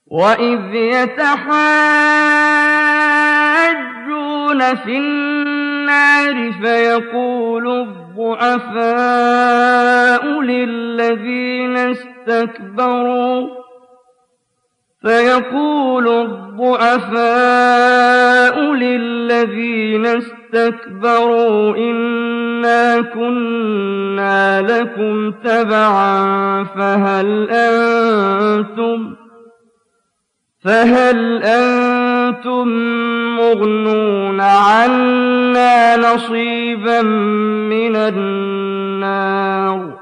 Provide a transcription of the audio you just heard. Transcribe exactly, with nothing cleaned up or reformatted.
وَإِذْ يَتَحَاجُّونَ فِي النَّارِ فَيَقُولُ الضُّعَفَاءُ لِلَّذِينَ اسْتَكْبَرُوا فيقول الضعفاء للذين استكبروا إنا كنا لكم تبعا فهل أنتم فهل أنتم مغنون عنا نصيبا من النار